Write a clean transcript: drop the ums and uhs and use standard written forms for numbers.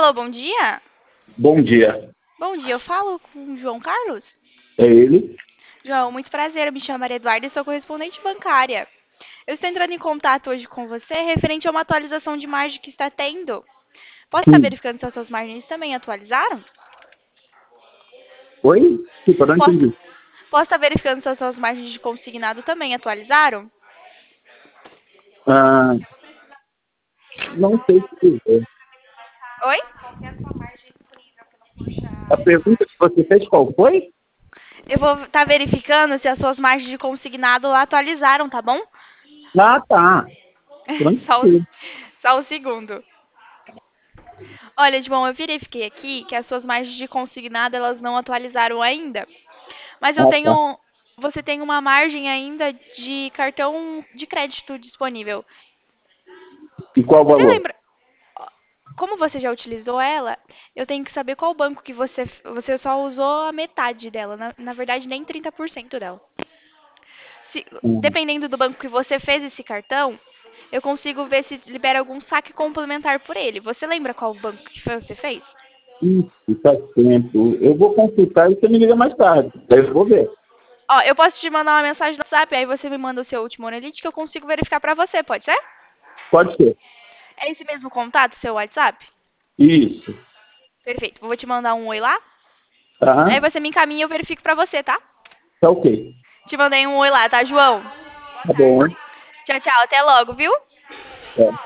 Alô, bom dia? Bom dia. Bom dia, eu falo com o João Carlos? É ele? João, muito prazer, eu me chamo Maria Eduarda e sou correspondente bancária. Eu estou entrando em contato hoje com você referente a uma atualização de margem que está tendo. Posso estar Sim. verificando se as suas margens também atualizaram? Oi? Desculpa, não Posso, entendi. posso estar verificando se as suas margens de consignado também atualizaram? Ah, não sei se é. Oi? A pergunta que você fez qual foi? Eu vou estar verificando se as suas margens de consignado atualizaram, tá bom? Ah, tá. Só, Tranquilo. só um segundo. Olha, João, eu verifiquei aqui que as suas margens de consignado elas não atualizaram ainda. Mas eu Ah, tá. tenho. Você tem uma margem ainda de cartão de crédito disponível. E qual o Você valor? lembra? Como você já utilizou ela, eu tenho que saber qual banco que você só usou a metade dela. Na verdade, nem 30% dela. Hum, Dependendo do banco que você fez esse cartão, eu consigo ver se libera algum saque complementar por ele. Você lembra qual banco que você fez? Isso, faz tempo. Eu vou consultar e você me liga mais tarde. Daí eu vou ver. Ó, eu posso te mandar uma mensagem no WhatsApp, aí você me manda o seu último analytics que eu consigo verificar pra você, pode ser? Pode ser. É esse mesmo contato, seu WhatsApp? Isso. Perfeito. Vou te mandar um oi lá. Aí Tá? você me encaminha e eu verifico pra você, tá? Tá ok. Te mandei um oi lá, tá, João? Tá bom, hein? Tchau, tchau. Até logo, viu? É.